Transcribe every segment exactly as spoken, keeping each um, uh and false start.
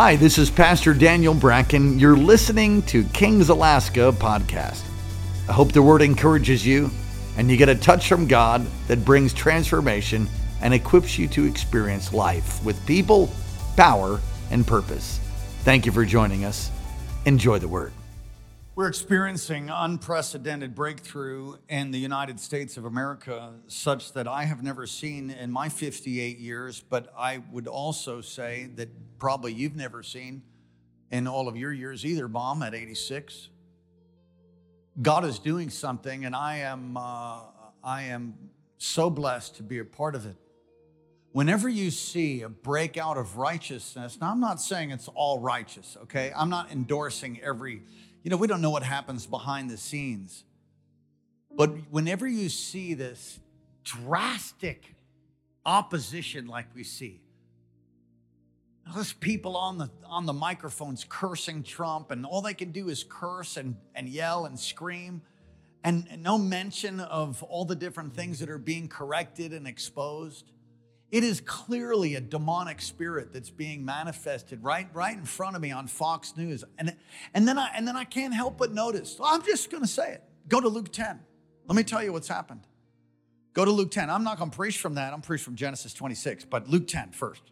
Hi, this is Pastor Daniel Bracken. You're listening to Kings Alaska podcast. I hope the word encourages you and you get a touch from God that brings transformation and equips you to experience life with people, power, and purpose. Thank you for joining us. Enjoy the word. We're experiencing unprecedented breakthrough in the United States of America, such that I have never seen in my fifty-eight years, but I would also say that probably you've never seen in all of your years either, Mom, at eighty-six. God is doing something, and I am, uh, I am so blessed to be a part of it. Whenever you see a breakout of righteousness, now I'm not saying it's all righteous, okay? I'm not endorsing every, you know, we don't know what happens behind the scenes. But whenever you see this drastic opposition like we see, those people on the on the microphones cursing Trump, and all they can do is curse and, and yell and scream, and, and no mention of all the different things that are being corrected and exposed. It is clearly a demonic spirit that's being manifested right, right in front of me on Fox News. And, and, then I, and then I can't help but notice, well, I'm just going to say it. Go to Luke ten. Let me tell you what's happened. Go to Luke ten. I'm not going to preach from that. I'm preaching from Genesis twenty-six, but Luke ten first.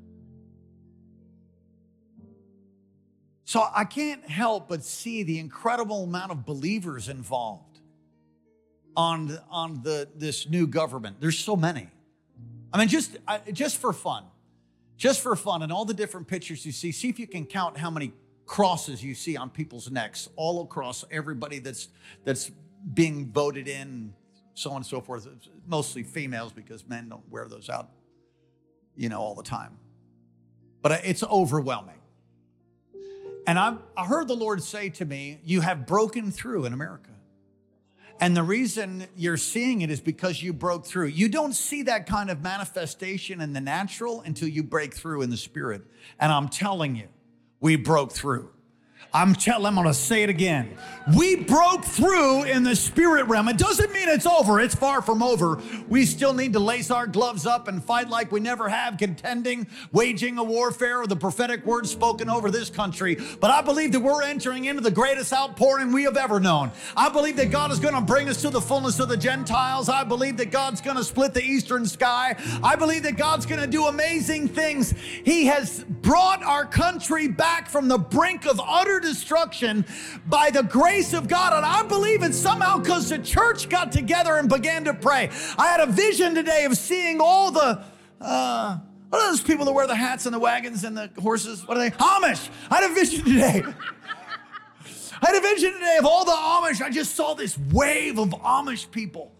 So I can't help but see the incredible amount of believers involved on, on the, this new government. There's so many. I mean, just just for fun, just for fun, and all the different pictures you see, see if you can count how many crosses you see on people's necks, all across everybody that's that's being voted in, so on and so forth. Mostly females, because men don't wear those out, you know, all the time. But it's overwhelming. And I, I heard the Lord say to me, you have broken through in America. And the reason you're seeing it is because you broke through. You don't see that kind of manifestation in the natural until you break through in the spirit. And I'm telling you, we broke through. I'm telling, I'm going to say it again. We broke through in the spirit realm. It doesn't mean it's over. It's far from over. We still need to lace our gloves up and fight like we never have, contending, waging a warfare of the prophetic word spoken over this country. But I believe that we're entering into the greatest outpouring we have ever known. I believe that God is going to bring us to the fullness of the Gentiles. I believe that God's going to split the eastern sky. I believe that God's going to do amazing things. He has brought our country back from the brink of utter destruction by the grace of God. And I believe it's somehow because the church got together and began to pray. I had a vision today of seeing all the, uh, what are those people that wear the hats and the wagons and the horses? What are they? Amish. I had a vision today. I had a vision today of all the Amish. I just saw this wave of Amish people.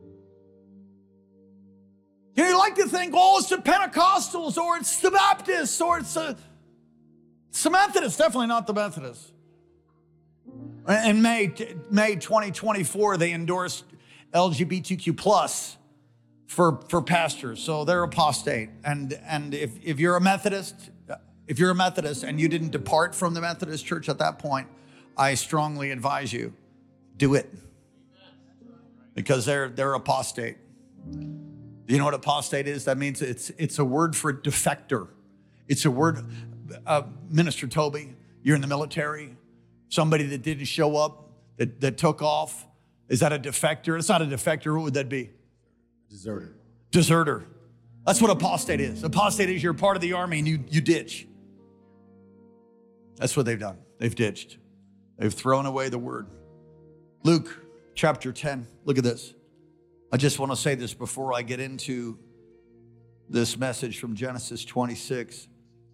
You know, you like to think, oh, it's the Pentecostals, or it's the Baptists, or it's the It's the Methodists, definitely not the Methodists. In May, May twenty twenty-four, they endorsed L G B T Q plus for, for pastors, so they're apostate. And, and if, if you're a Methodist, if you're a Methodist and you didn't depart from the Methodist church at that point, I strongly advise you, do it. Because they're, they're apostate. You know what apostate is? That means it's, it's a word for defector. It's a word... Uh, Minister Toby, you're in the military, somebody that didn't show up, that, that took off. Is that a defector? It's not a defector. What would that be? Deserter. Deserter. That's what apostate is. Apostate is you're part of the army and you, you ditch. That's what they've done. They've ditched. They've thrown away the word. Luke chapter ten. Look at this. I just want to say this before I get into this message from Genesis twenty-six.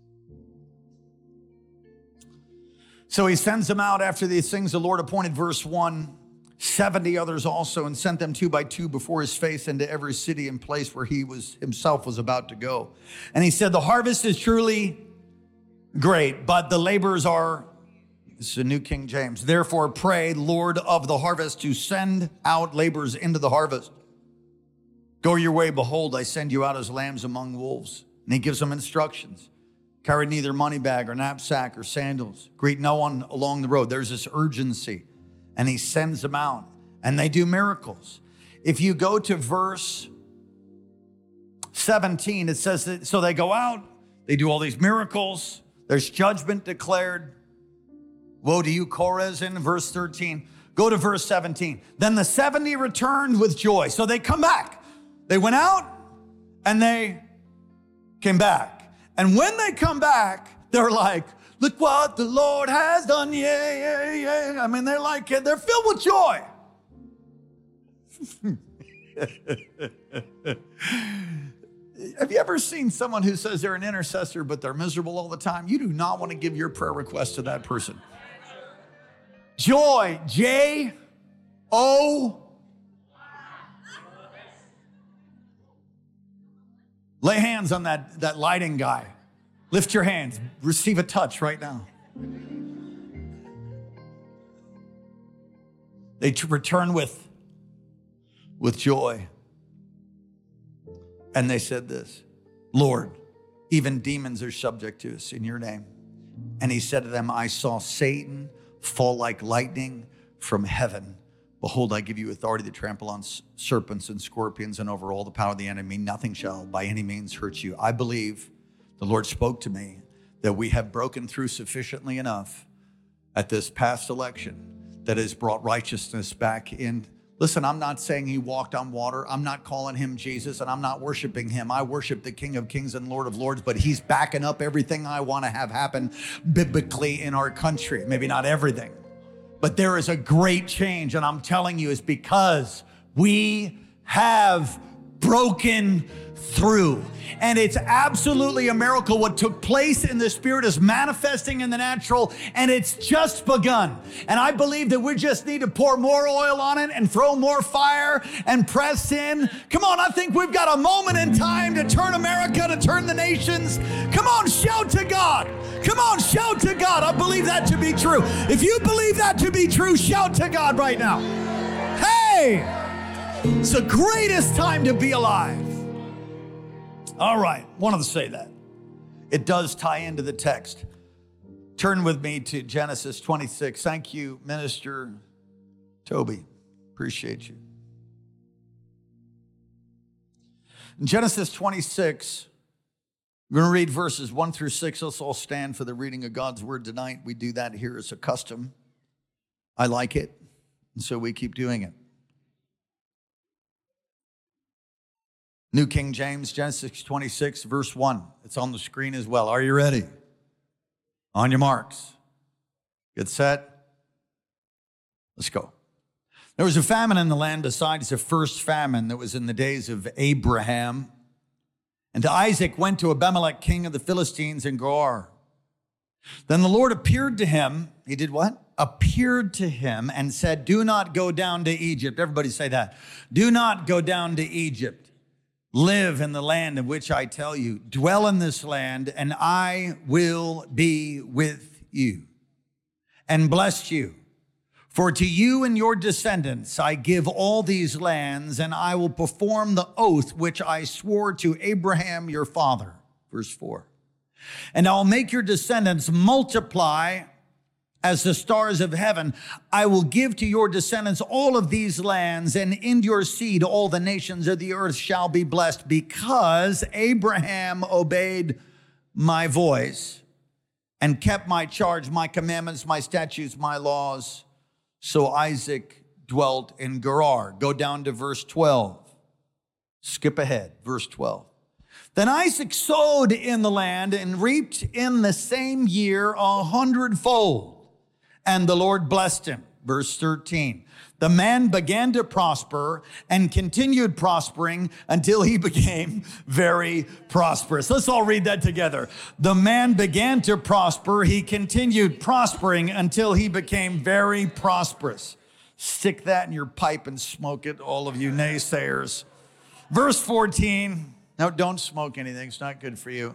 So he sends them out after these things. The Lord appointed, verse one, seventy others also, and sent them two by two before his face into every city and place where he was himself was about to go. And he said, the harvest is truly great, but the laborers are, this is the New King James, therefore pray, Lord of the harvest, to send out laborers into the harvest. Go your way, behold, I send you out as lambs among wolves. And he gives them instructions. Carry neither money bag or knapsack or sandals. Greet no one along the road. There's this urgency. And he sends them out. And they do miracles. If you go to verse seventeen, it says that, so they go out, they do all these miracles, There's judgment declared. Woe to you, Chorazin, verse thirteen. Go to verse seventeen. Then the seventy returned with joy. So they come back. They went out and they came back. And when they come back, they're like, look what the Lord has done. Yeah, yeah, yeah. I mean, they're like, they're filled with joy. Have you ever seen someone who says they're an intercessor, but they're miserable all the time? You do not want to give your prayer request to that person. Joy, J O. Lay hands on that, that lighting guy. Lift your hands. Receive a touch right now. They return with, with joy. And they said this, Lord, even demons are subject to us in your name. And he said to them, I saw Satan fall like lightning from heaven. Behold, I give you authority to trample on serpents and scorpions and over all the power of the enemy. Nothing shall by any means hurt you. I believe the Lord spoke to me that we have broken through sufficiently enough at this past election that has brought righteousness back in. Listen, I'm not saying he walked on water. I'm not calling him Jesus, and I'm not worshiping him. I worship the King of Kings and Lord of Lords, but he's backing up everything I want to have happen biblically in our country. Maybe not everything, but there is a great change, and I'm telling you, it's because we have broken through. And it's absolutely a miracle. What took place in the spirit is manifesting in the natural, and it's just begun. And I believe that we just need to pour more oil on it and throw more fire and press in. Come on, I think we've got a moment in time to turn America, to turn the nations. Come on, shout to God. Come on, shout to God. I believe that to be true. If you believe that to be true, shout to God right now. Hey, it's the greatest time to be alive. All right, wanted to say that. It does tie into the text. Turn with me to Genesis twenty-six. Thank you, Minister Toby. Appreciate you. In Genesis twenty-six, we're going to read verses one through six. Let's all stand for the reading of God's word tonight. We do that here as a custom. I like it, and so we keep doing it. New King James, Genesis twenty-six, verse one. It's on the screen as well. Are you ready? On your marks. Get set. Let's go. There was a famine in the land besides the first famine that was in the days of Abraham. And Isaac went to Abimelech, king of the Philistines, in Gerar. Then the Lord appeared to him. He did what? Appeared to him and said, do not go down to Egypt. Everybody say that. Do not go down to Egypt. Live in the land of which I tell you. Dwell in this land, and I will be with you and bless you. For to you and your descendants I give all these lands, and I will perform the oath which I swore to Abraham your father. Verse four. And I'll make your descendants multiply as the stars of heaven. I will give to your descendants all of these lands, and in your seed all the nations of the earth shall be blessed, because Abraham obeyed my voice and kept my charge, my commandments, my statutes, my laws. So Isaac dwelt in Gerar. Go down to verse twelve. Skip ahead, verse twelve. Then Isaac sowed in the land and reaped in the same year a hundredfold. And the Lord blessed him. Verse thirteen. The man began to prosper and continued prospering until he became very prosperous. Let's all read that together. The man began to prosper. He continued prospering until he became very prosperous. Stick that in your pipe and smoke it, all of you naysayers. Verse fourteen. No, don't smoke anything. It's not good for you.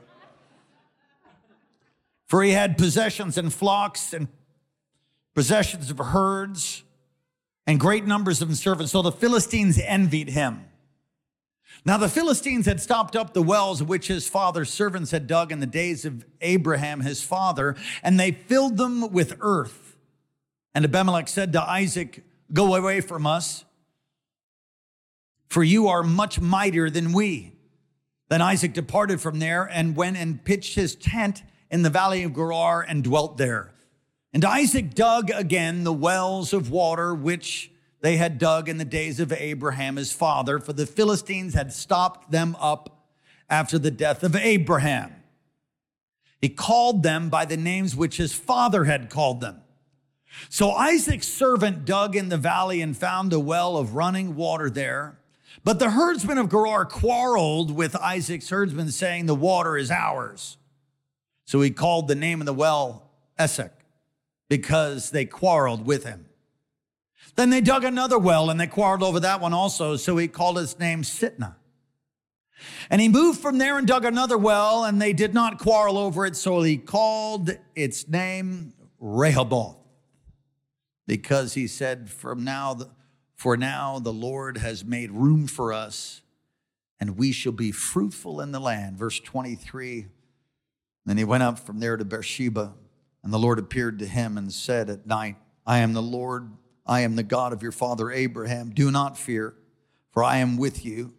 For he had possessions and flocks and possessions of herds and great numbers of servants. So the Philistines envied him. Now the Philistines had stopped up the wells which his father's servants had dug in the days of Abraham, his father, and they filled them with earth. And Abimelech said to Isaac, go away from us, for you are much mightier than we. Then Isaac departed from there and went and pitched his tent in the valley of Gerar and dwelt there. And Isaac dug again the wells of water which they had dug in the days of Abraham his father, for the Philistines had stopped them up after the death of Abraham. He called them by the names which his father had called them. So Isaac's servant dug in the valley and found a well of running water there. But the herdsmen of Gerar quarreled with Isaac's herdsmen, saying, the water is ours. So he called the name of the well Esek, because they quarreled with him. Then they dug another well, and they quarreled over that one also. So he called its name Sitnah. And he moved from there and dug another well, and they did not quarrel over it. So he called its name Rehoboth, because he said, from now, for now the Lord has made room for us, and we shall be fruitful in the land. Verse twenty-three, then he went up from there to Beersheba, and the Lord appeared to him and said at night, I am the Lord, I am the God of your father Abraham. Do not fear, for I am with you.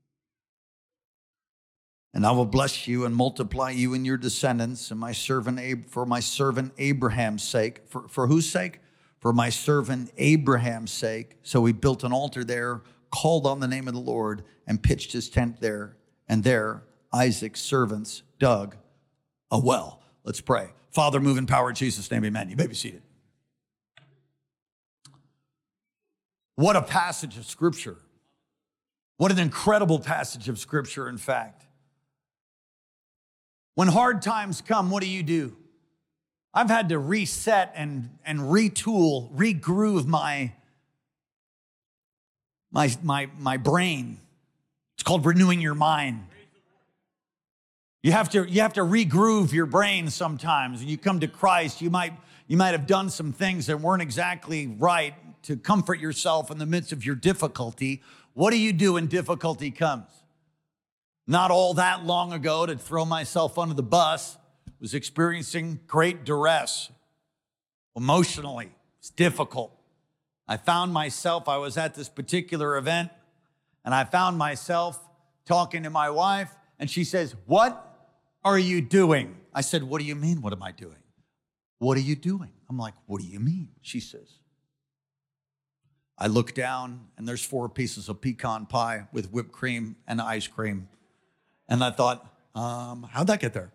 And I will bless you and multiply you and your descendants, and my servant Ab- for my servant Abraham's sake. For, for whose sake? For my servant Abraham's sake. So he built an altar there, called on the name of the Lord, and pitched his tent there. And there Isaac's servants dug a well. Let's pray. Father, move in power in Jesus' name, amen. You may be seated. What a passage of Scripture. What an incredible passage of Scripture, in fact. When hard times come, what do you do? I've had to reset and, and retool, regroove my, my, my, my brain. It's called renewing your mind. You have to, you have to regroove your brain sometimes. When you come to Christ, you might, you might have done some things that weren't exactly right to comfort yourself in the midst of your difficulty. What do you do when difficulty comes? Not all that long ago, to throw myself under the bus, was experiencing great duress. Emotionally, it's difficult. I found myself, I was at this particular event, and I found myself talking to my wife, and she says, what are you doing? I said, what do you mean, what am I doing? What are you doing? I'm like, what do you mean? She says, I look down, and there's four pieces of pecan pie with whipped cream and ice cream. And I thought, um, how'd that get there?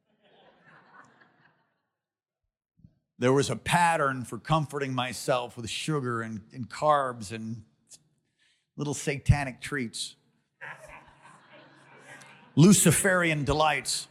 There was a pattern for comforting myself with sugar and, and carbs and little satanic treats. Luciferian delights.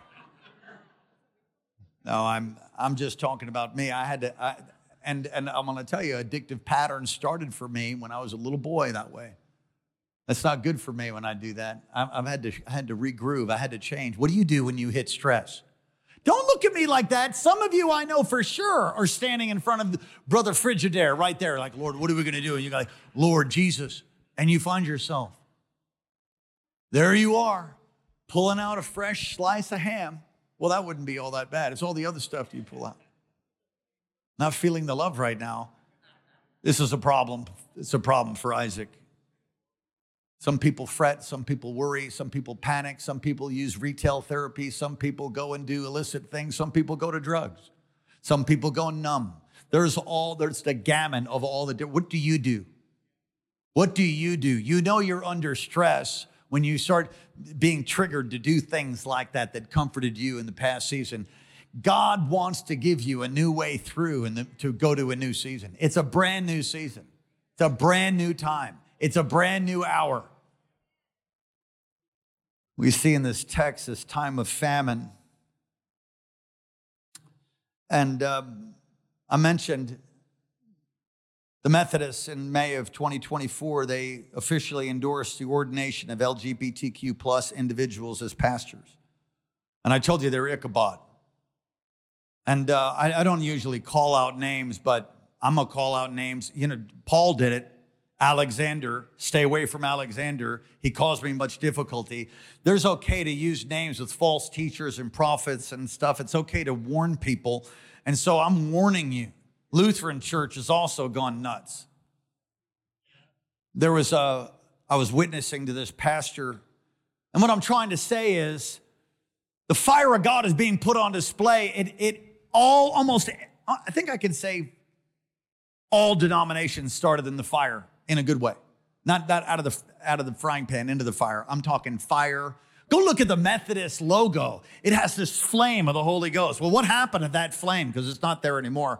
No, I'm I'm just talking about me. I had to, I, and, and I'm going to tell you, addictive patterns started for me when I was a little boy that way. That's not good for me when I do that. I've, I've had to, I had to regroove. I had to change. What do you do when you hit stress? Don't look at me like that. Some of you I know for sure are standing in front of Brother Frigidaire right there, like, Lord, what are we going to do? And you're like, Lord Jesus. And you find yourself, there you are, pulling out a fresh slice of ham. Well, that wouldn't be all that bad. It's all the other stuff you pull out. Not feeling the love right now. This is a problem. It's a problem for Isaac. Some people fret, some people worry, some people panic, some people use retail therapy, some people go and do illicit things, some people go to drugs, some people go numb. There's all, there's the gamut of all the, what do you do? What do you do? You know you're under stress when you start being triggered to do things like that that comforted you in the past season. God wants to give you a new way through and to go to a new season. It's a brand new season. It's a brand new time. It's a brand new hour. We see in this text this time of famine. And um, I mentioned the Methodists in May of twenty twenty-four, they officially endorsed the ordination of L G B T Q plus individuals as pastors. And I told you they're Ichabod. And uh, I, I don't usually call out names, but I'm going to call out names. You know, Paul did it. Alexander, stay away from Alexander. He caused me much difficulty. There's okay to use names with false teachers and prophets and stuff. It's okay to warn people. And so I'm warning you. Lutheran Church has also gone nuts. There was a, I was witnessing to this pastor. And what I'm trying to say is, The fire of God is being put on display. It, it all, almost, I think I can say all denominations started in the fire in a good way. Not that out of the out of the frying pan into the fire. I'm talking fire. Go look at the Methodist logo. It has this flame of the Holy Ghost. Well, what happened to that flame? Because it's not there anymore.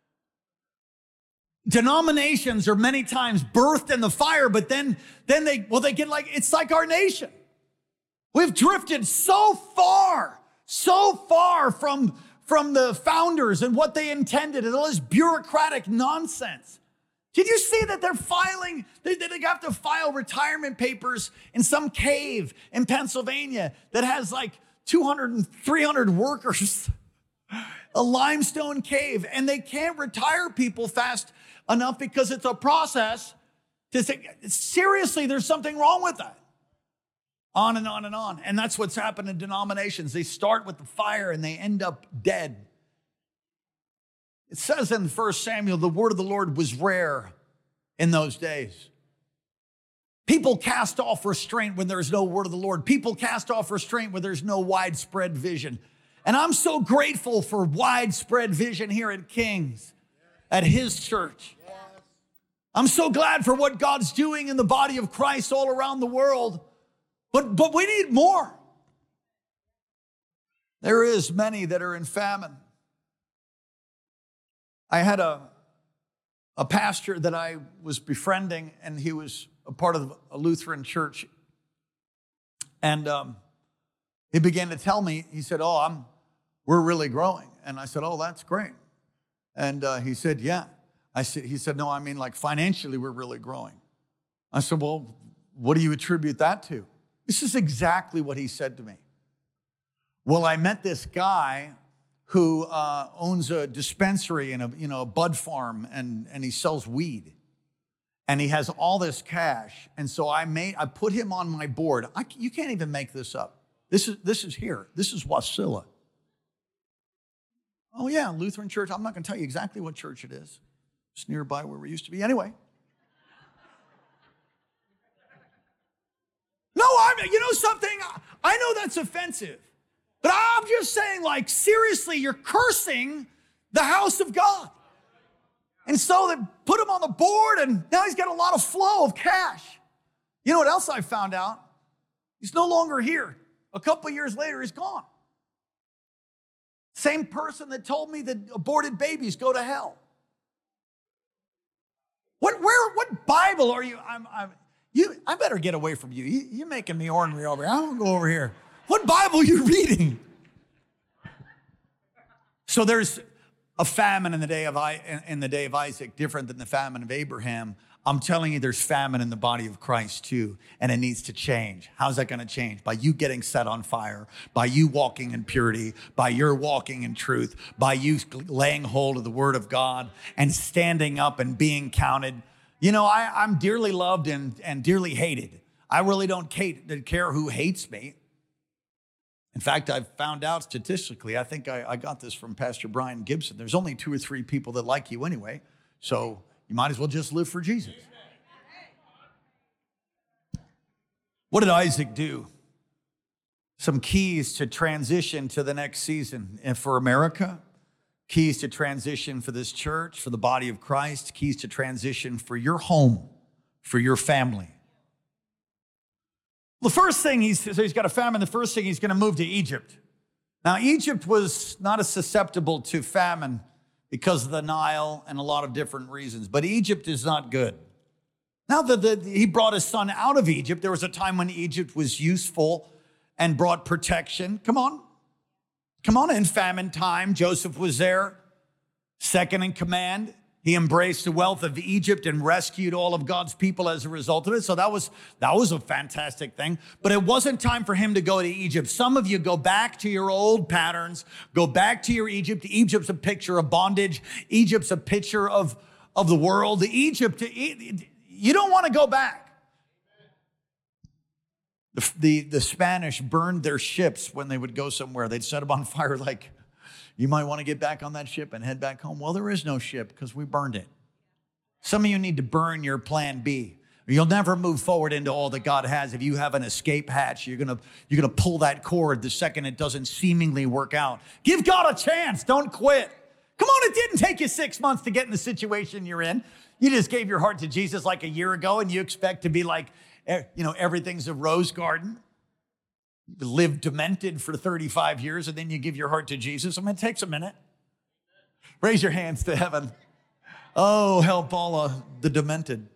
Denominations are many times birthed in the fire, but then, then they, well, they get like, it's like our nation. We've drifted so far, so far from, from the founders and what they intended and all this bureaucratic nonsense. Did you see that they're filing, they, they have to file retirement papers in some cave in Pennsylvania that has like two hundred, three hundred workers, a limestone cave, and they can't retire people fast enough because it's a process to say, seriously, there's something wrong with that. On and on and on. And that's what's happened in denominations. They start with the fire and they end up dead. It says in First Samuel, the word of the Lord was rare in those days. People cast off restraint when there's no word of the Lord. People cast off restraint when there's no widespread vision. And I'm so grateful for widespread vision here at King's, at his church. I'm so glad for what God's doing in the body of Christ all around the world. But, but we need more. There is many that are in famine. I had a, a pastor that I was befriending, and he was a part of a Lutheran church. And um, he began to tell me, he said, oh, I'm, we're really growing. And I said, oh, that's great. And uh, he said, yeah. I said, he said, no, I mean, like financially, we're really growing. I said, well, what do you attribute that to? This is exactly what he said to me. Well, I met this guy who uh, owns a dispensary and a, you know, a bud farm, and, and he sells weed. And he has all this cash. And so I made, I put him on my board. I, you can't even make this up. This is, this is here. This is Wasilla. Oh yeah, Lutheran church. I'm not going to tell you exactly what church it is. It's nearby where we used to be. Anyway. No, I'm, you know something? I know that's offensive. But I'm just saying, like, seriously, you're cursing the house of God. And so they put him on the board, and now he's got a lot of flow of cash. You know what else I found out? He's no longer here. A couple of years later, he's gone. Same person that told me that aborted babies go to hell. What, where, what Bible are you? I'm, I'm, you, I better get away from you. you. You're making me ornery over here. I don't go over here. What Bible are you reading? So there's a famine in the day of I, in the day of Isaac, different than the famine of Abraham. I'm telling you, there's famine in the body of Christ too, and it needs to change. How's that going to change? By you getting set on fire, by you walking in purity, by your walking in truth, by you laying hold of the word of God and standing up and being counted. You know, I, I'm dearly loved and, and dearly hated. I really don't care who hates me. In fact, I've found out statistically, I think I, I got this from Pastor Brian Gibson, there's only two or three people that like you anyway, so you might as well just live for Jesus. What did Isaac do? Some keys to transition to the next season. And for America, keys to transition for this church, for the body of Christ, keys to transition for your home, for your family. The first thing, he's, so he's got a famine, the first thing, he's going to move to Egypt. Now, Egypt was not as susceptible to famine because of the Nile and a lot of different reasons, but Egypt is not good. Now that the, he brought his son out of Egypt, there was a time when Egypt was useful and brought protection. Come on. Come on, in famine time, Joseph was there, second in command. He embraced the wealth of Egypt and rescued all of God's people as a result of it. So that was, that was a fantastic thing. But it wasn't time for him to go to Egypt. Some of you go back to your old patterns, go back to your Egypt. Egypt's a picture of bondage. Egypt's a picture of, of the world. Egypt, you don't want to go back. The, the, the Spanish burned their ships when they would go somewhere. They'd set them on fire like, you might want to get back on that ship and head back home. Well, there is no ship because we burned it. Some of you need to burn your plan B. You'll never move forward into all that God has if you have an escape hatch. You're gonna, you're gonna pull that cord the second it doesn't seemingly work out. Give God a chance. Don't quit. Come on, it didn't take you six months to get in the situation you're in. You just gave your heart to Jesus like a year ago, and you expect to be like, you know, everything's a rose garden. You live demented for thirty-five years, and then you give your heart to Jesus. I mean, it takes a minute. Raise your hands to heaven. Oh, help all uh, the demented.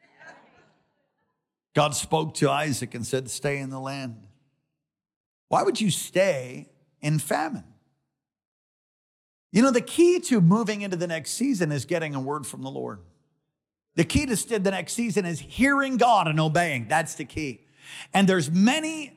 God spoke to Isaac and said, stay in the land. Why would you stay in famine? You know, the key to moving into the next season is getting a word from the Lord. The key to the next season is hearing God and obeying. That's the key. And there's many,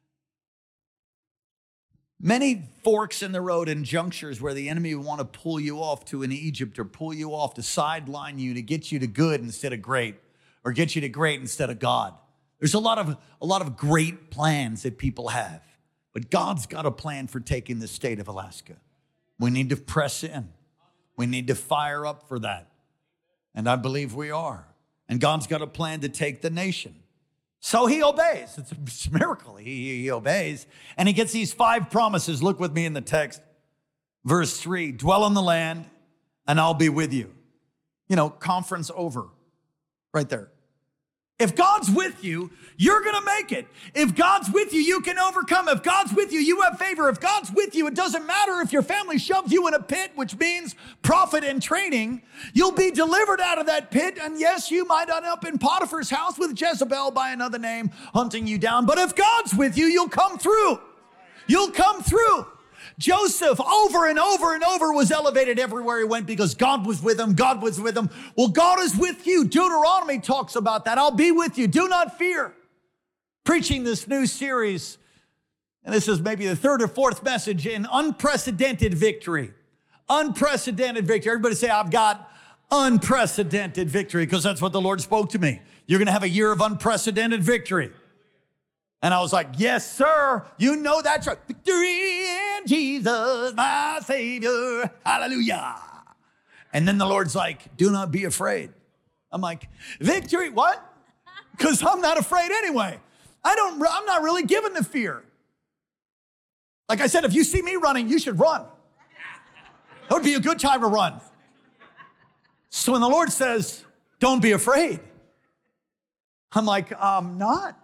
many forks in the road and junctures where the enemy will want to pull you off to an Egypt or pull you off to sideline you to get you to good instead of great, or get you to great instead of God. There's a lot of, a lot of great plans that people have, but God's got a plan for taking the state of Alaska. We need to press in. We need to fire up for that. And I believe we are. And God's got a plan to take the nation. So he obeys. It's a miracle. He, he obeys. And he gets these five promises. Look with me in the text. Verse three, dwell on the land and I'll be with you. You know, conference over. Right there. If God's with you, you're going to make it. If God's with you, you can overcome. If God's with you, you have favor. If God's with you, it doesn't matter if your family shoves you in a pit, which means profit and training. You'll be delivered out of that pit. And yes, you might end up in Potiphar's house with Jezebel by another name hunting you down. But if God's with you, you'll come through. You'll come through. Joseph over and over and over was elevated everywhere he went because God was with him. God was with him. Well, God is with you. Deuteronomy talks about that. I'll be with you. Do not fear. Preaching this new series, and this is maybe the third or fourth message in unprecedented victory. Unprecedented victory. Everybody say, I've got unprecedented victory, because that's what the Lord spoke to me. You're going to have a year of unprecedented victory. And I was like, yes, sir. You know that's right. Victory in Jesus, my Savior. Hallelujah. And then the Lord's like, do not be afraid. I'm like, victory, what? Because I'm not afraid anyway. I don't, I'm not really given to fear. Like I said, if you see me running, you should run. That would be a good time to run. So when the Lord says, don't be afraid, I'm like, I'm not.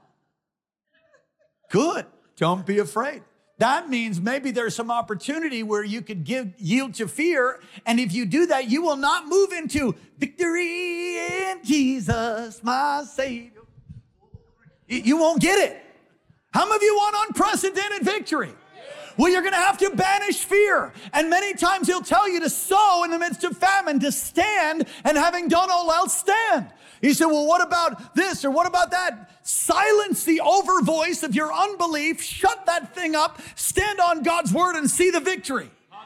Good. Don't be afraid. That means maybe there's some opportunity where you could give yield to fear. And if you do that, you will not move into victory in Jesus, my Savior. You won't get it. How many of you want unprecedented victory? Well, you're going to have to banish fear. And many times he'll tell you to sow in the midst of famine, to stand, and having done all else, stand. He said, well, what about this or what about that? Silence the over voice of your unbelief. Shut that thing up. Stand on God's word and see the victory.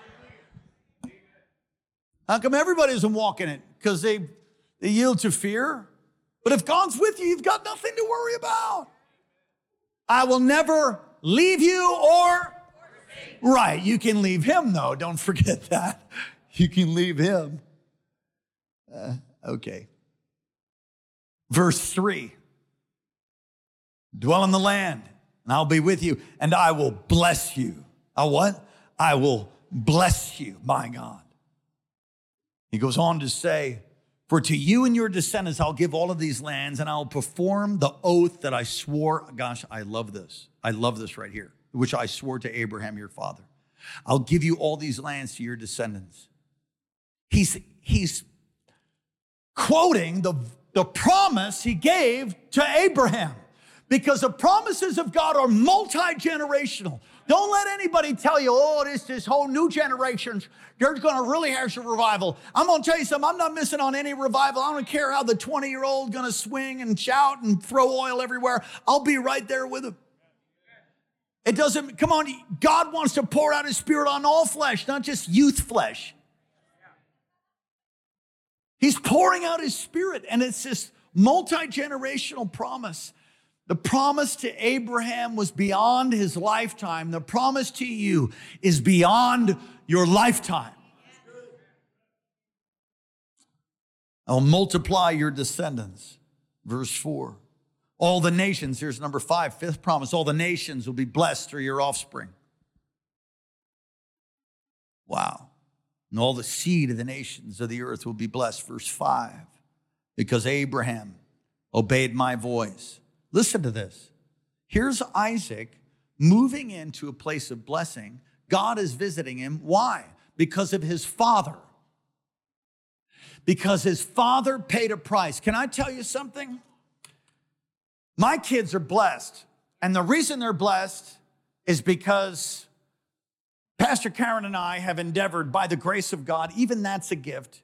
How come everybody isn't walking it? Because they, they yield to fear. But if God's with you, you've got nothing to worry about. I will never leave you or... Right, you can leave him, though. Don't forget that. You can leave him. Uh, okay. Verse three. Dwell in the land, and I'll be with you, and I will bless you. I what? I will bless you, my God. He goes on to say, for to you and your descendants I'll give all of these lands, and I'll perform the oath that I swore. Gosh, I love this. I love this right here, which I swore to Abraham, your father. I'll give you all these lands to your descendants. He's, he's quoting the, the promise he gave to Abraham, because the promises of God are multi-generational. Don't let anybody tell you, oh, this, this whole new generation, they're going to really have some revival. I'm going to tell you something. I'm not missing on any revival. I don't care how the twenty-year-old going to swing and shout and throw oil everywhere. I'll be right there with him. It doesn't, come on, God wants to pour out his spirit on all flesh, not just youth flesh. He's pouring out his spirit, and it's this multi-generational promise. The promise to Abraham was beyond his lifetime. The promise to you is beyond your lifetime. I'll multiply your descendants. Verse four. All the nations, here's number five, fifth promise, all the nations will be blessed through your offspring. Wow. And all the seed of the nations of the earth will be blessed. Verse five. Because Abraham obeyed my voice. Listen to this. Here's Isaac moving into a place of blessing. God is visiting him. Why? Because of his father. Because his father paid a price. Can I tell you something? My kids are blessed. And the reason they're blessed is because Pastor Karen and I have endeavored by the grace of God, even that's a gift.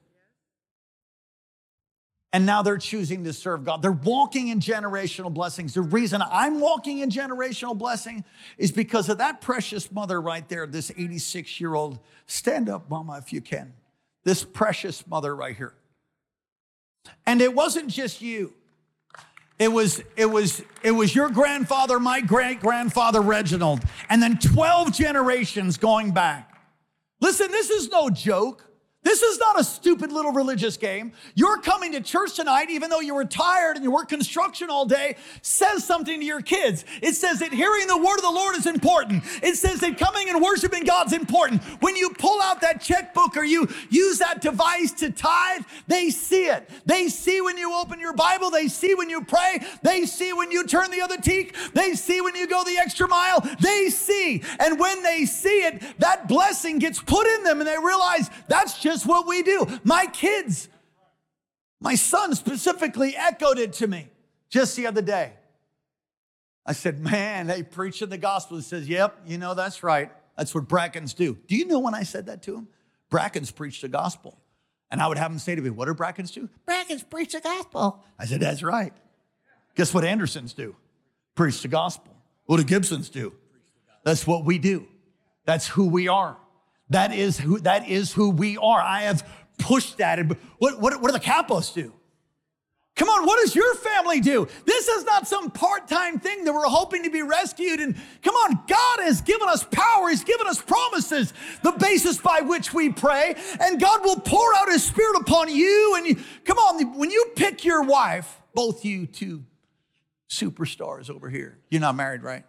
And now they're choosing to serve God. They're walking in generational blessings. The reason I'm walking in generational blessing is because of that precious mother right there, this eighty-six-year-old. Stand up, Mama, if you can. This precious mother right here. And it wasn't just you. It was, it was, it was your grandfather, my great-grandfather, Reginald, and then twelve generations going back. Listen, this is no joke. This is not a stupid little religious game. You're coming to church tonight, even though you were tired and you worked construction all day, says something to your kids. It says that hearing the word of the Lord is important. It says that coming and worshiping God's important. When you pull out that checkbook or you use that device to tithe, they see it. They see when you open your Bible. They see when you pray. They see when you turn the other cheek. They see when you go the extra mile. They see. And when they see it, that blessing gets put in them and they realize that's just what we do. My kids, my son specifically echoed it to me just the other day. I said, man, they preaching the gospel. He says, yep, you know, that's right. That's what Brackens do. Do you know when I said that to him? Brackens preach the gospel. And I would have him say to me, what do Brackens do? Brackens preach the gospel. I said, that's right. Guess what Andersons do? Preach the gospel. What do Gibsons do? That's what we do. That's who we are. That is who, that is who we are. I have pushed that. And what, what, what do the Capos do? Come on, what does your family do? This is not some part-time thing that we're hoping to be rescued. And come on, God has given us power. He's given us promises, the basis by which we pray. And God will pour out his spirit upon you. And you, come on, when you pick your wife, both you two superstars over here, you're not married, right?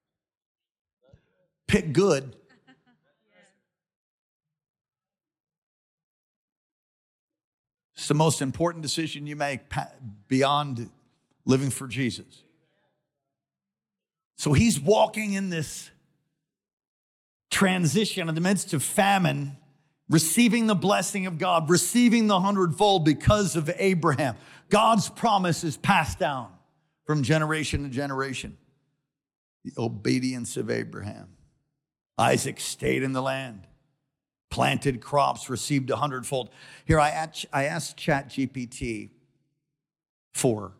Pick good. It's the most important decision you make beyond living for Jesus. So he's walking in this transition in the midst of famine, receiving the blessing of God, receiving the hundredfold because of Abraham. God's promise is passed down from generation to generation. The obedience of Abraham. Isaac stayed in the land. Planted crops, received a hundredfold. Here, I asked, I asked ChatGPT four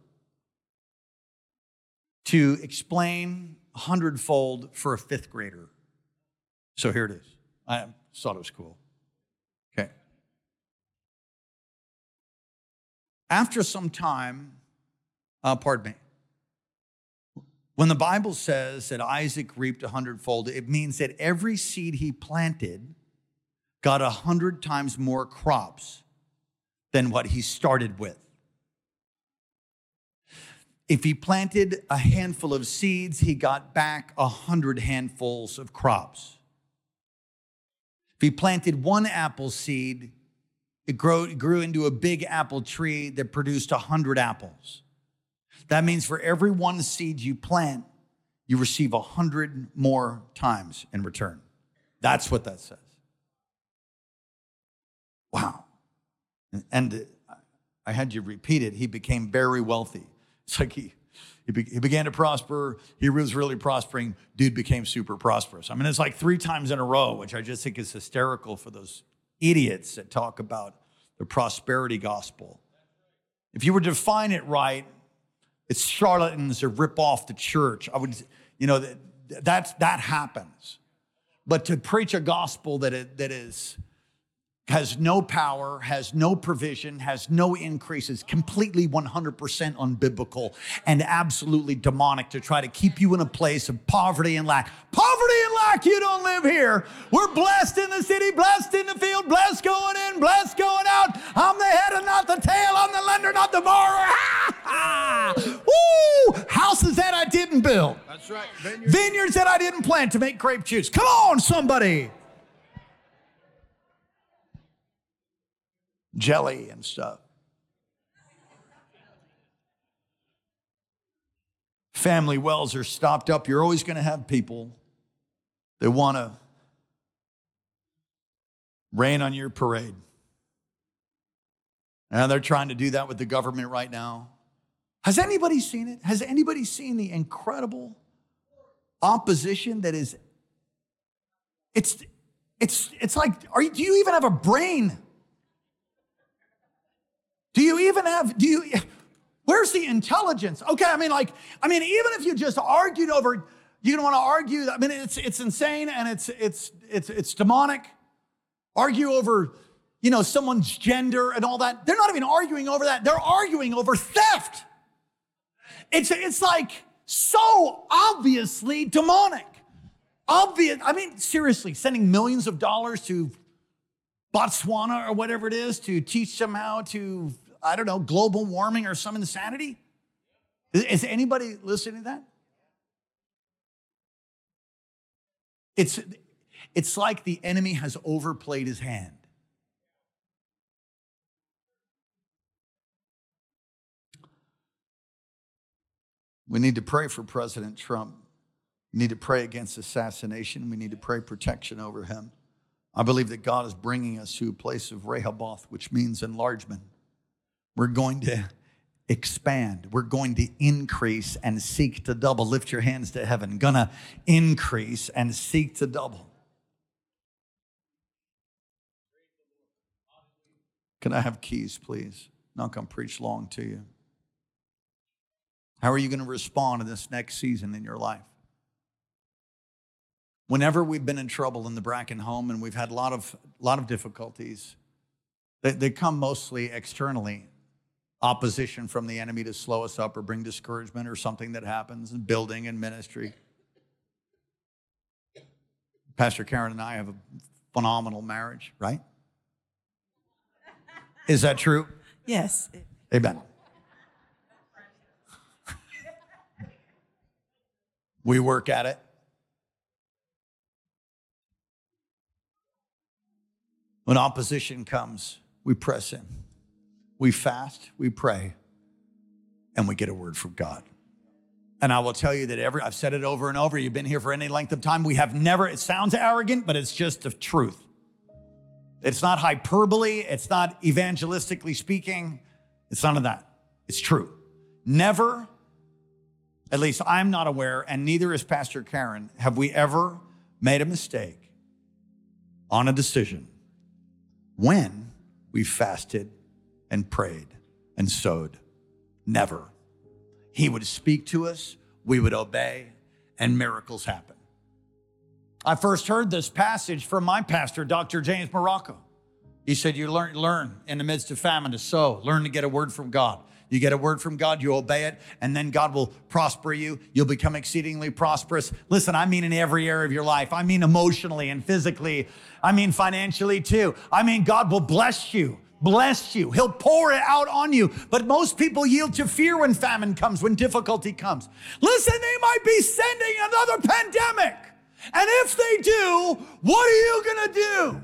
to explain a hundredfold for a fifth grader. So here it is. I thought it was cool. Okay. After some time, uh, pardon me, when the Bible says that Isaac reaped a hundredfold, it means that every seed he planted got a hundred times more crops than what he started with. If he planted a handful of seeds, he got back a hundred handfuls of crops. If he planted one apple seed, it grew, it grew into a big apple tree that produced a hundred apples. That means for every one seed you plant, you receive a hundred more times in return. That's what that says. Wow. And I had you repeat it. He became very wealthy. It's like he, he, be, he began to prosper. He was really prospering. Dude became super prosperous. I mean, it's like three times in a row, which I just think is hysterical for those idiots that talk about the prosperity gospel. If you were to define it right, it's charlatans or rip off the church. I would, you know, that, that's, that happens. But to preach a gospel that it, that is... has no power, has no provision, has no increases, completely one hundred percent unbiblical and absolutely demonic to try to keep you in a place of poverty and lack. Poverty and lack, you don't live here. We're blessed in the city, blessed in the field, blessed going in, blessed going out. I'm the head and not the tail. I'm the lender, not the borrower. That's right. Vineyards. Vineyards that I didn't plant to make grape juice. Come on, somebody. Jelly and stuff. Family wells are stopped up. You're always going to have people that want to rain on your parade. And they're trying to do that with the government right now. Has anybody seen it? Has anybody seen the incredible opposition that is, it's, it's, it's like, are you, do you even have a brain? Do you even have, do you, where's the intelligence? Okay, I mean, like, I mean, even if you just argued over, you don't want to argue, I mean, it's it's insane and it's it's it's it's demonic. Argue over, you know, someone's gender and all that. They're not even arguing over that. They're arguing over theft. It's it's like so obviously demonic. Obvious, I mean, seriously, sending millions of dollars to Botswana or whatever it is to teach them how to, I don't know, global warming or some insanity? Is, is anybody listening to that? It's, it's like the enemy has overplayed his hand. We need to pray for President Trump. We need to pray against assassination. We need to pray protection over him. I believe that God is bringing us to a place of Rehoboth, which means enlargement. We're going to expand. We're going to increase and seek to double. Lift your hands to heaven. Gonna increase and seek to double. Can I have keys, please? Not gonna preach long to you. How are you going to respond in this next season in your life? Whenever we've been in trouble in the Bracken home and we've had a lot of, lot of difficulties, they, they come mostly externally. Opposition from the enemy to slow us up or bring discouragement or something that happens in building and ministry. Pastor Karen and I have a phenomenal marriage, right? Is that true? Yes. Amen. We work at it. When opposition comes, we press in. We fast, we pray, and we get a word from God. And I will tell you that every, I've said it over and over, you've been here for any length of time, we have never, it sounds arrogant, but it's just the truth. It's not hyperbole, it's not evangelistically speaking, it's none of that. It's true. Never, at least I'm not aware, and neither is Pastor Karen, have we ever made a mistake on a decision when we fasted and prayed and sowed. Never. He would speak to us, we would obey, and miracles happen. I first heard this passage from my pastor, Doctor James Morocco. He said, you learn, learn in the midst of famine to sow, learn to get a word from God. You get a word from God, you obey it, and then God will prosper you. You'll become exceedingly prosperous. Listen, I mean in every area of your life. I mean emotionally and physically. I mean financially too. I mean God will bless you. Bless you. He'll pour it out on you. But most people yield to fear when famine comes, when difficulty comes. Listen, they might be sending another pandemic. And if they do, what are you gonna do?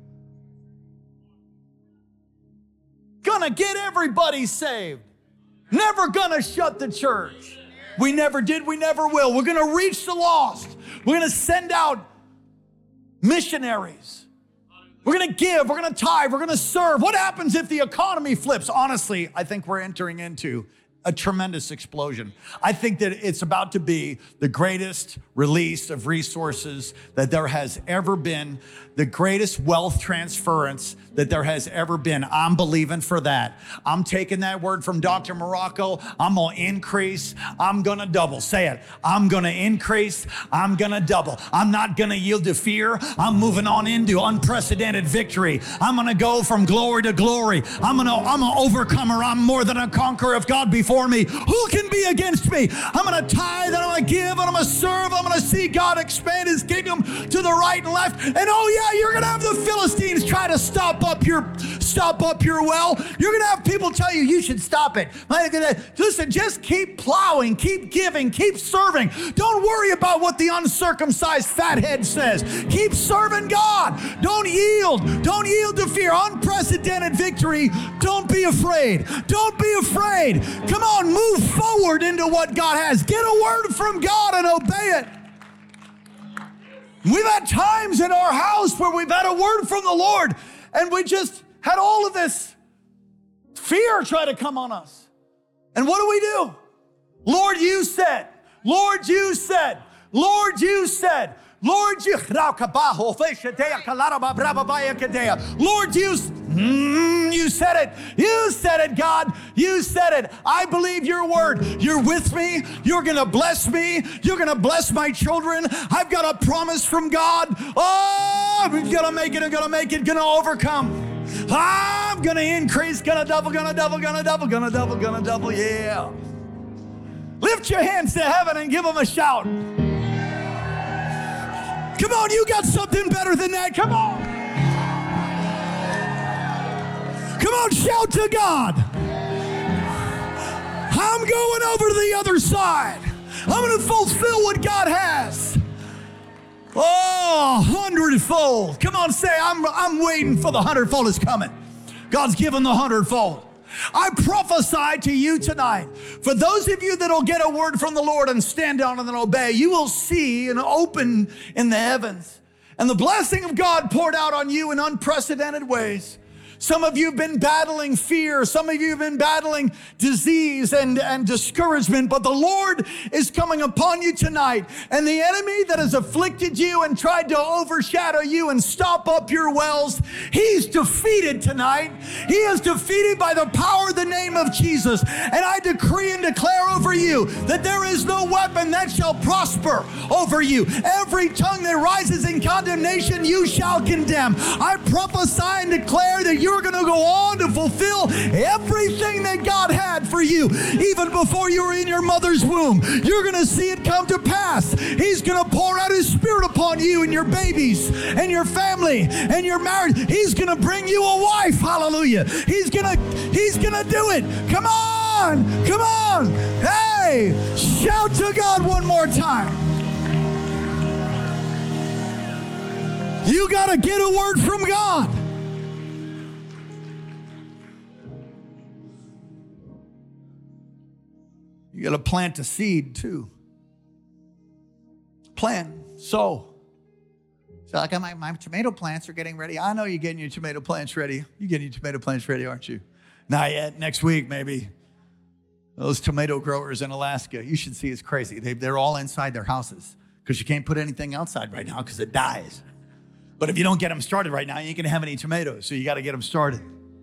Gonna get everybody saved. Never gonna shut the church. We never did, we never will. We're gonna reach the lost. We're gonna send out missionaries. We're going to give, we're going to tithe, we're going to serve. What happens if the economy flips? Honestly, I think we're entering into a tremendous explosion. I think that it's about to be the greatest release of resources that there has ever been, the greatest wealth transference that there has ever been. I'm believing for that. I'm taking that word from Doctor Morocco. I'm going to increase. I'm going to double. Say it. I'm going to increase. I'm going to double. I'm not going to yield to fear. I'm moving on into unprecedented victory. I'm going to go from glory to glory. I'm going to, I'm an overcomer. I'm more than a conqueror of God before me. Who can be against me? I'm going to tithe and I'm going to give and I'm going to serve. I'm going to see God expand his kingdom to the right and left. And oh yeah, you're going to have the Philistines try to stop up your stop up your well. You're going to have people tell you, you should stop it. Listen, just keep plowing, keep giving, keep serving. Don't worry about what the uncircumcised fathead says. Keep serving God. Don't yield. Don't yield to fear. Unprecedented victory. Don't be afraid. Don't be afraid. Come on, move forward into what God has. Get a word from God and obey it. We've had times in our house where we've had a word from the Lord and we just had all of this fear try to come on us. And what do we do? Lord, you said. Lord, you said. Lord, you said. Lord, you, Lord, you, mm, you said it. You said it, God. You said it. I believe your word. You're with me. You're going to bless me. You're going to bless my children. I've got a promise from God. Oh, I'm going to make it. I'm going to make it. Going to overcome. I'm going to increase. Going to double, going to double, going to double, going to double, going to double. Yeah. Lift your hands to heaven and give them a shout. Come on, you got something better than that. Come on. Come on, shout to God. I'm going over to the other side. I'm going to fulfill what God has. Oh, hundredfold. Come on, say, I'm, I'm waiting for the hundredfold is coming. God's given the hundredfold. I prophesy to you tonight, for those of you that will get a word from the Lord and stand down and then obey, you will see an open in the heavens and the blessing of God poured out on you in unprecedented ways. Some of you have been battling fear. Some of you have been battling disease and, and discouragement, but the Lord is coming upon you tonight. And the enemy that has afflicted you and tried to overshadow you and stop up your wells, he's defeated tonight. He is defeated by the power of the name of Jesus. And I decree and declare over you that there is no weapon that shall prosper over you. Every tongue that rises in condemnation, you shall condemn. I prophesy and declare that you're You're going to go on to fulfill everything that God had for you, even before you were in your mother's womb. You're going to see it come to pass. He's going to pour out his spirit upon you and your babies and your family and your marriage. He's going to bring you a wife. Hallelujah. He's going to, he's going to do it. Come on. Come on. Hey, shout to God one more time. You got to get a word from God. You got to plant a seed too. Plant, sow. So like my, my tomato plants are getting ready. I know you're getting your tomato plants ready. You're getting your tomato plants ready, aren't you? Not yet. Next week, maybe. Those tomato growers in Alaska, you should see it's crazy. They, they're all inside their houses because you can't put anything outside right now because it dies. But if you don't get them started right now, you ain't going to have any tomatoes. So you got to get them started.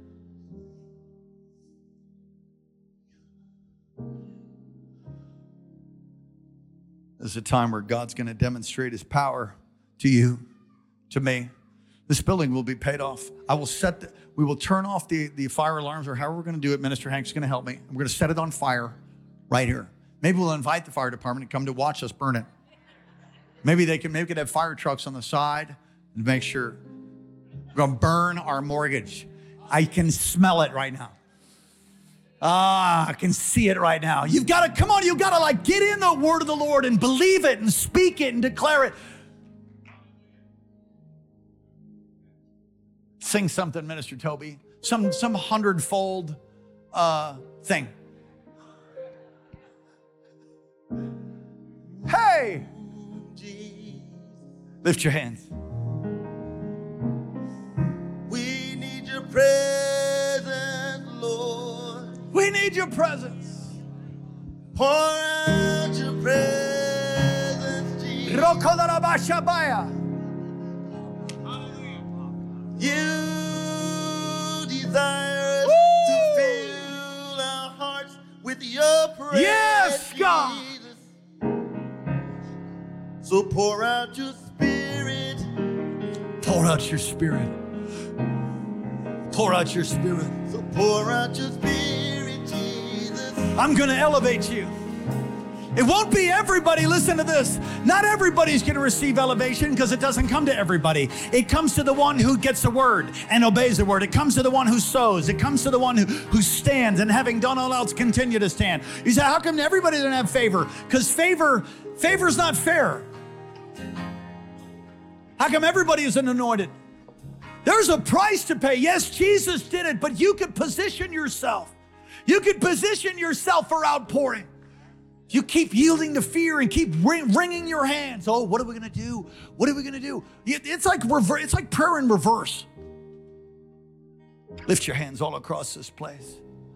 This is a time where God's going to demonstrate his power to you, to me. This building will be paid off. I will set, the, we will turn off the, the fire alarms or however we're going to do it. Minister Hank's going to help me. We're going to set it on fire right here. Maybe we'll invite the fire department to come to watch us burn it. Maybe they can, maybe we could have fire trucks on the side and make sure. We're going to burn our mortgage. I can smell it right now. Ah, I can see it right now. You've got to, come on, you've got to like get in the word of the Lord and believe it and speak it and declare it. Sing something, Minister Toby. Some, some hundredfold uh, thing. Hey! Lift your hands. We need your presence, Lord. We need your presence. Pour out your presence, Jesus. You desire us to fill our hearts with your presence, Yes, God. Jesus. So pour out your spirit. Pour out your spirit. Pour out your spirit. So pour out your spirit, Jesus. I'm going to elevate you. It won't be everybody. Listen to this. Not everybody's going to receive elevation because it doesn't come to everybody. It comes to the one who gets the word and obeys the word. It comes to the one who sows. It comes to the one who, who stands and having done all else continue to stand. You say, how come everybody doesn't have favor? Because favor, favor is not fair. How come everybody isn't anointed? There's a price to pay. Yes, Jesus did it, but you could position yourself. You could position yourself for outpouring. You keep yielding to fear and keep ring, wringing your hands. Oh, what are we going to do? What are we going to do? It's like rever- it's like prayer in reverse. Lift your hands all across this place.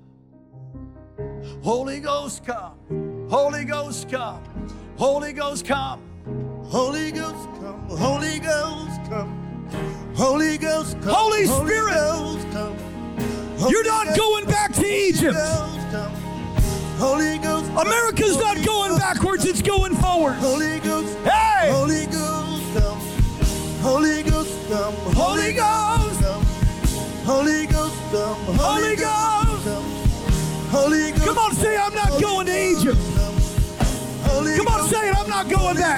Holy Ghost, come. Holy Ghost, come. Holy Ghost, come. Holy Ghost, come. Holy Ghost, come. Holy Ghost, come. Holy Spirit, Holy Ghost, come. Holy you're not Ghost, going back to Egypt. Ghost, come. Holy Ghost, America's Holy not going Ghost, backwards, it's going forward. Holy Ghost, Hey! Holy Ghost, come. Holy Ghost, come. Holy Ghost, come. Holy Ghost, come. Holy Ghost. come. Holy Ghost, Come on, say I'm not going to Egypt. Holy Come on, Ghost, say it, I'm not going back.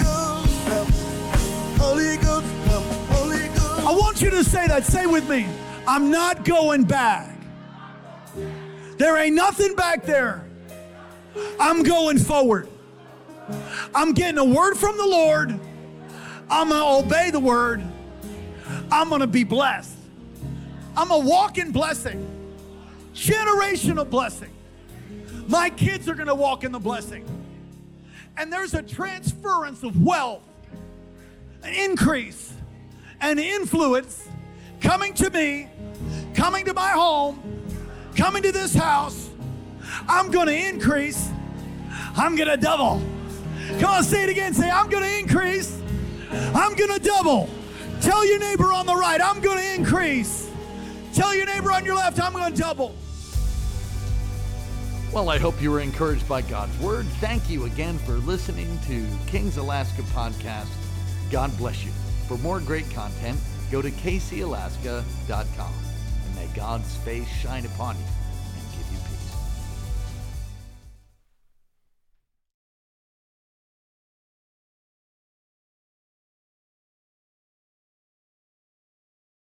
Holy Ghost, come. Holy Ghost. I want you to say that. Say with me. I'm not going back. There ain't nothing back there. I'm going forward. I'm getting a word from the Lord. I'm going to obey the word. I'm going to be blessed. I'm going to walk in blessing. Generational blessing. My kids are going to walk in the blessing. And there's a transference of wealth, an increase, and influence coming to me, coming to my home, coming to this house. I'm going to increase. I'm going to double. Come on, say it again. Say, I'm going to increase. I'm going to double. Tell your neighbor on the right, I'm going to increase. Tell your neighbor on your left, I'm going to double. Well, I hope you were encouraged by God's word. Thank you again for listening to Kings Alaska Podcast. God bless you. For more great content, go to k c alaska dot com. And may God's face shine upon you and give you peace.